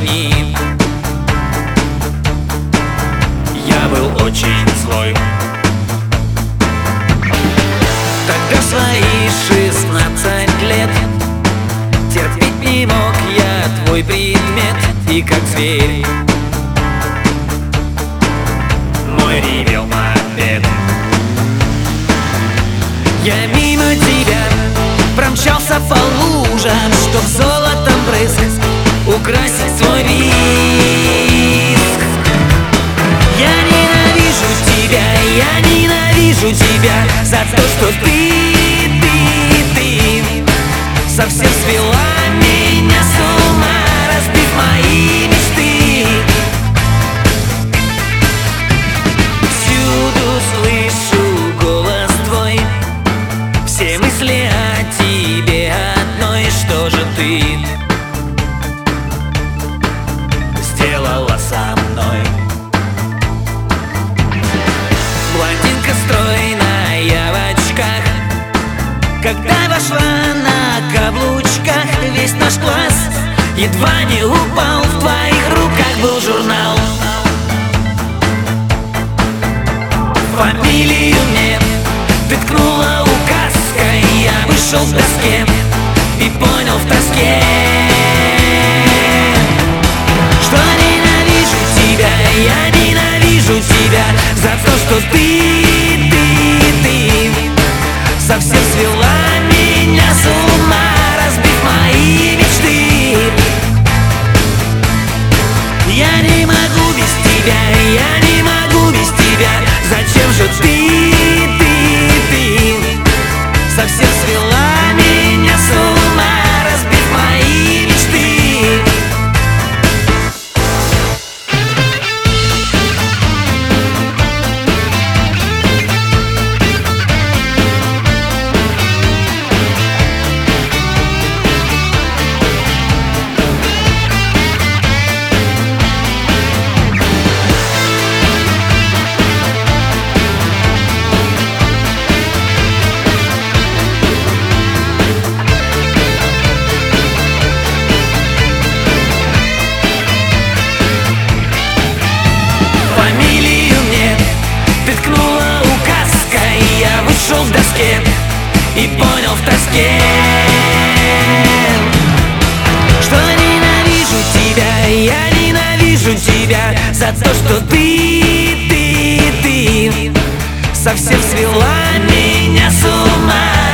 дни. Я был очень злой. Тогда в свои 16 лет терпеть не мог я твой предмет. И как зверь мой ревел мопед. Я мимо тебя промчался по лужам, чтоб золотом брызг украсить свой виск. Я ненавижу тебя за то, что ты совсем свела меня с ума, разбив мои мечты. Всюду слышу голос твой, все мысли о тебе одной. Что же ты сделала со мной? Блондинка стройная в очках, когда вошла на каблучках, весь наш класс едва не упал. В твоих руках был журнал. Фамилию мне ты ткнула указкой. Я вышел к доске и понял в тоске, что ненавижу тебя. Я ненавижу тебя за то, что ты совсем свела меня с ума, разбив мои мечты. Я не могу без тебя, я не могу без тебя. Зачем же ты совсем свела меня с ума, разбив мои мечты. И понял в тоске, что ненавижу тебя. Я ненавижу тебя за то, что ты совсем свела меня с ума.